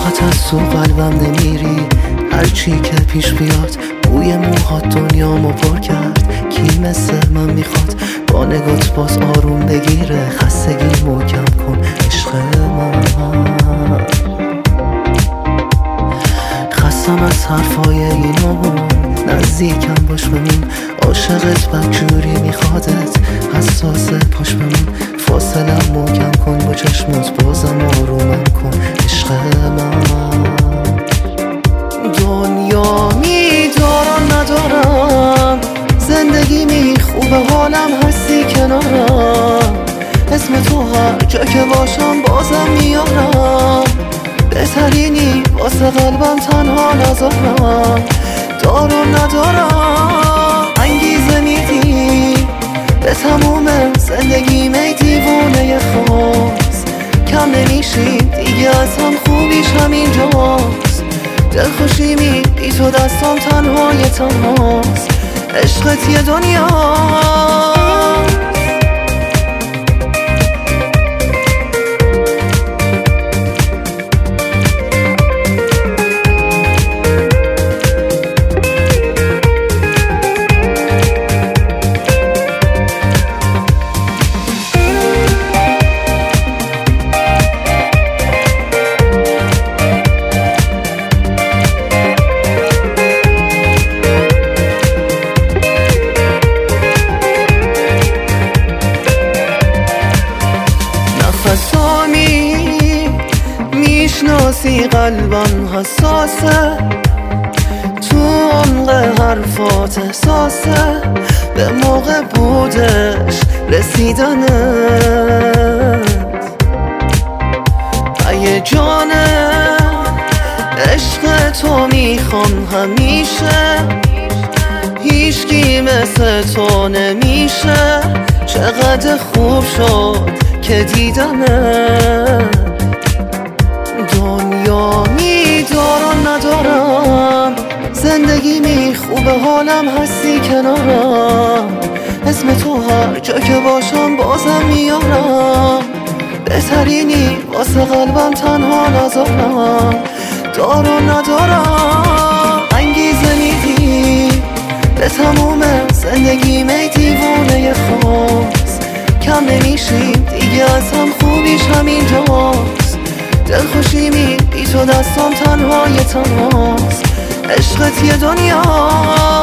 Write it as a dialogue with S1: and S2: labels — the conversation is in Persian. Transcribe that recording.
S1: راحت از تو قلبم نمیری، هرچی که پیش بیاد بوی موهات دنیامو پر کرد. کی مثل من میخواد با نگات باز آروم بگیره، خستگی محکم کن عشق من. خستم از حرفای اینامون، نزدیکم باش بمون، عاشقت بدجوری میخوادت، حساسه پاش بمون. فاصلم محکم کن با چشمات، بازم آرومم کن عشق من. دنیا میدارم ندارم، زندگی می خوبه حالم هستی کنارم، اسم تو هر جا که باشم بازم میارم. بهترینی واسه قلبم تنها نذارم، دارم ندارم انگیزه میدی به تموم زندگی می دیوونه خاص. کم نمیشی دیگه از هم، خوبیش همینجاست. دلخوشی می بی تو دستم تنهای تنهاست، عشقت یه دنیا. میشناسی قلبم حساسه، تو عمق حرفات احساسه، به موقع بودش رسیدنت. هیجانه عشق تو میخوام همیشه، هیچکی مثل تو نمیشه. چقدر خوب شد که دیدمت. دنیا میدارم ندارم، زندگی می خوبه حالم هستی کنارم، اسم تو هر جا که باشم بازم میارم. بهترینی واسه قلبم تنها نذارم، دارم ندارم انگیزه میدی به تموم زندگی می دیوونه خاص. کم نمیشیم دیگه از هم، خوبیش همینجاست. دلخوشی می بی تو دستم تنهای تنهاست، عشقت یه دنیا.